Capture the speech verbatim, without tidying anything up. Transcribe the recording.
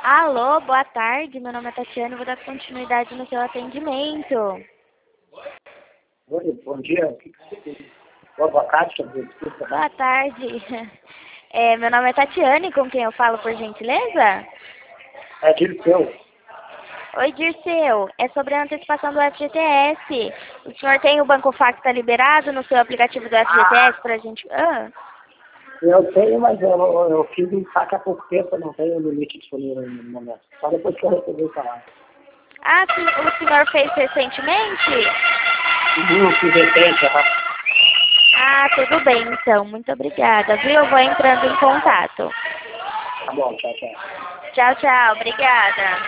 Alô, boa tarde. Meu nome é Tatiana e vou dar continuidade no seu atendimento. Oi, bom dia. O que que você tem? Boa, boa tarde, quer dizer, desculpa. Boa tarde. É, meu nome é Tatiane, com quem eu falo, por gentileza? É Dirceu. Oi, Dirceu. É sobre a antecipação do F G T S. O senhor tem o Banco Facta liberado no seu aplicativo do F G T S pra gente... Ah. Eu tenho, mas eu, eu, eu fiz um saque há pouco tempo, eu não tenho limite disponível no momento. Só depois que eu recebi o salário. Ah, sim, o senhor fez recentemente? Uhum, fiz recente, aham. Ah, tudo bem, então. Muito obrigada, viu? Eu vou entrando em contato. Tá bom, tchau, tchau. Tchau, tchau. Obrigada.